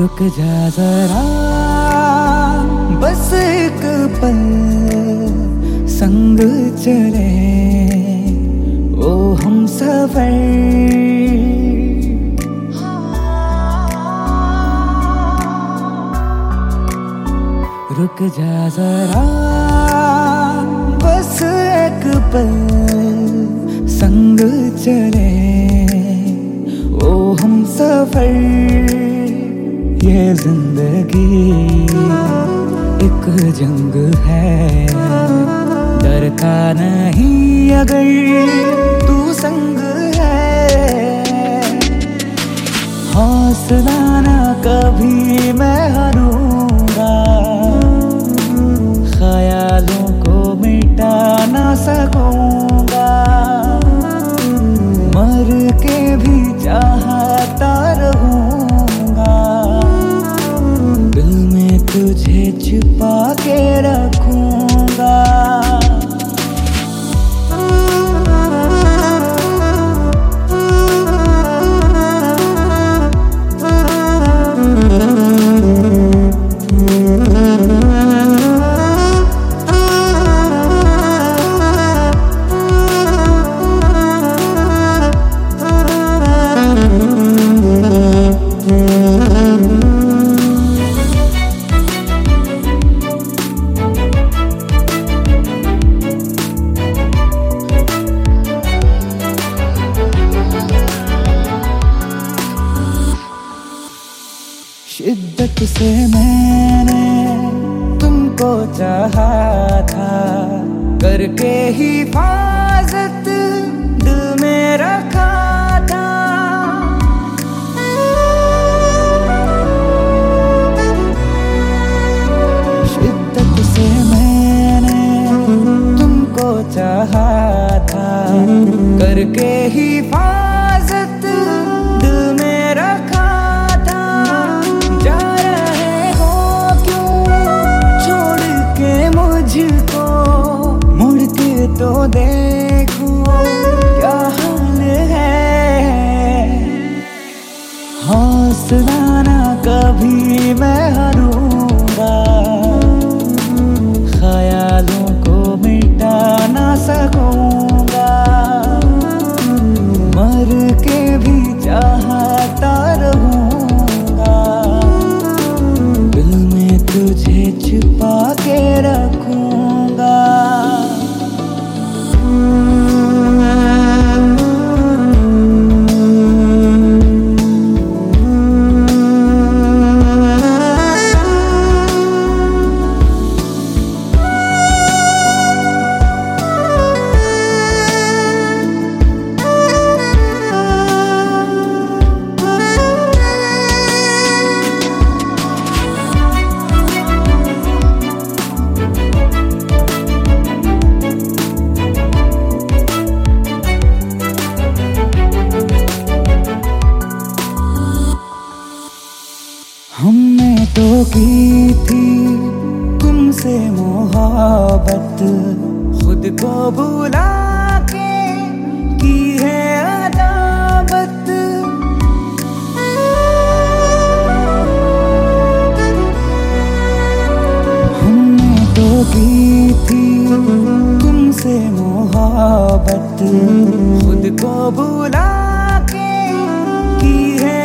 रुक जा जरा बस एक पल संग चले ओ हम सफर। रुक जा जरा बस एक पल संग चले ओ हम सफर। ये जिंदगी एक जंग है, डरता नहीं अगर तू संग है। हौसला ना कभी मैं हारूंगा, ख्यालों को मिटा ना सकूंगा। मर के भी चाहता रहूंगा, दिल में तुझे छुपा के रखूंगा। शिद्दत से मैंने तुमको चाहा था, करके हिफाजत दिल में रखा था। शिद्दत से मैंने तुमको चाहा था, करके हिफाजत दिल में रखा। तो देखो क्या हाल है, हौसला ना कभी मैं हारूंगा। ख्यालों को मिटा ना सकूंगा, मर के भी चाहता रहूंगा। दिल में तुझे छुपा के रखूंगा। हमने तो की थी तुमसे मोहब्बत, खुद को भुला के की है अदावत। हमने तो की थी तुमसे मोहब्बत, खुद को भुला के की है